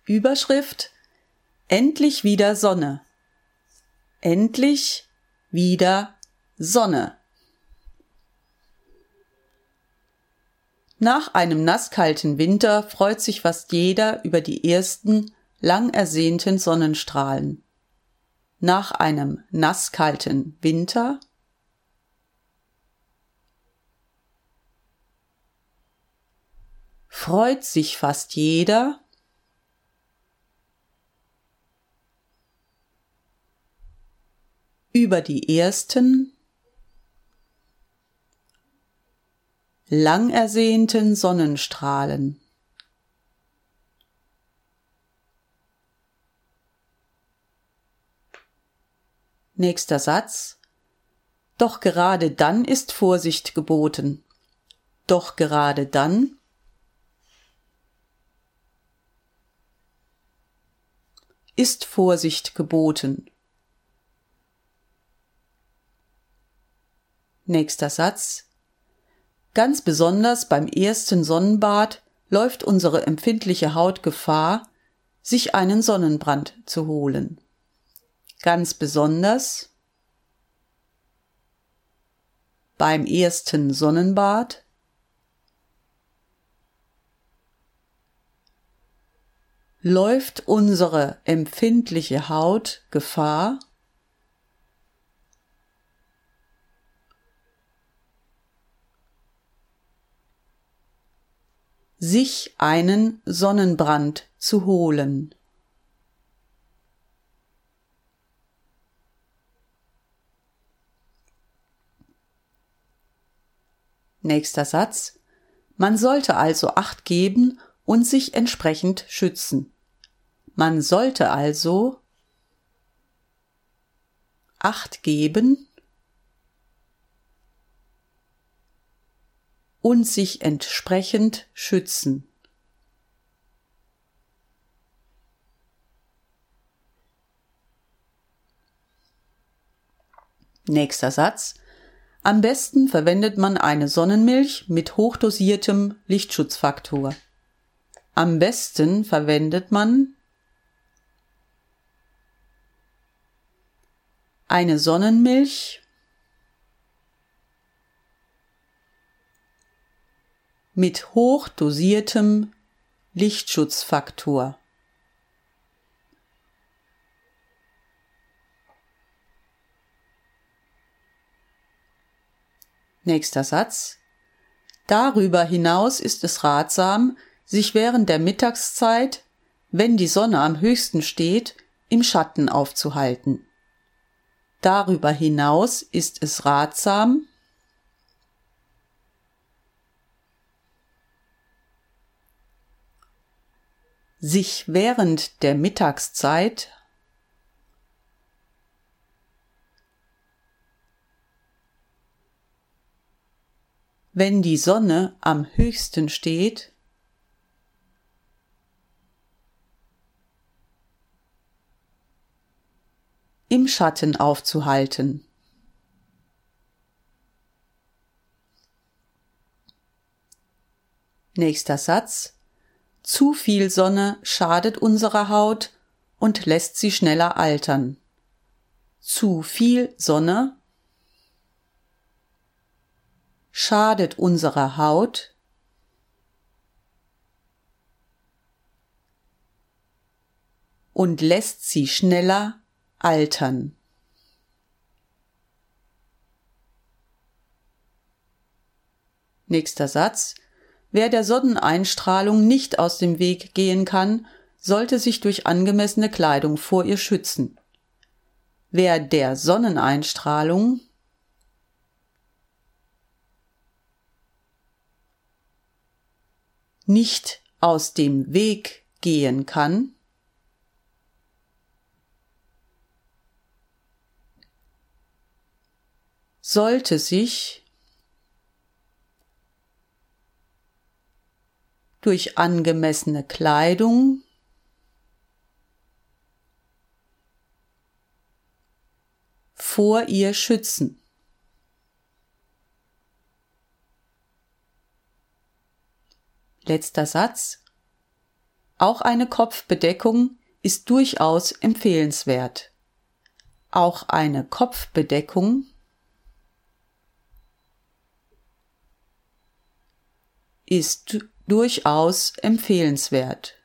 Überschrift: Endlich wieder Sonne. Endlich wieder Sonne. Nach einem nasskalten Winter freut sich fast jeder über die ersten, lang ersehnten Sonnenstrahlen. Nach einem nasskalten Winter freut sich fast jeder über die ersten, lang ersehnten Sonnenstrahlen. Nächster Satz. Doch gerade dann ist Vorsicht geboten. Doch gerade dann ist Vorsicht geboten. Nächster Satz. Ganz besonders beim ersten Sonnenbad läuft unsere empfindliche Haut Gefahr, sich einen Sonnenbrand zu holen. Ganz besonders beim ersten Sonnenbad läuft unsere empfindliche Haut Gefahr, sich einen Sonnenbrand zu holen. Nächster Satz. Man sollte also Acht geben und sich entsprechend schützen. Man sollte also Acht geben und sich entsprechend schützen. Nächster Satz. Am besten verwendet man eine Sonnenmilch mit hochdosiertem Lichtschutzfaktor. Am besten verwendet man eine Sonnenmilch mit hochdosiertem Lichtschutzfaktor. Nächster Satz. Darüber hinaus ist es ratsam, sich während der Mittagszeit, wenn die Sonne am höchsten steht, im Schatten aufzuhalten. Darüber hinaus ist es ratsam, sich während der Mittagszeit wenn die Sonne am höchsten steht, im Schatten aufzuhalten. Nächster Satz. Zu viel Sonne schadet unserer Haut und lässt sie schneller altern. Zu viel Sonne schadet unserer Haut und lässt sie schneller altern. Nächster Satz. Wer der Sonneneinstrahlung nicht aus dem Weg gehen kann, sollte sich durch angemessene Kleidung vor ihr schützen. Wer der Sonneneinstrahlung nicht aus dem Weg gehen kann, sollte sich durch angemessene Kleidung vor ihr schützen. Letzter Satz. Auch eine Kopfbedeckung ist durchaus empfehlenswert. Auch eine Kopfbedeckung ist durchaus empfehlenswert.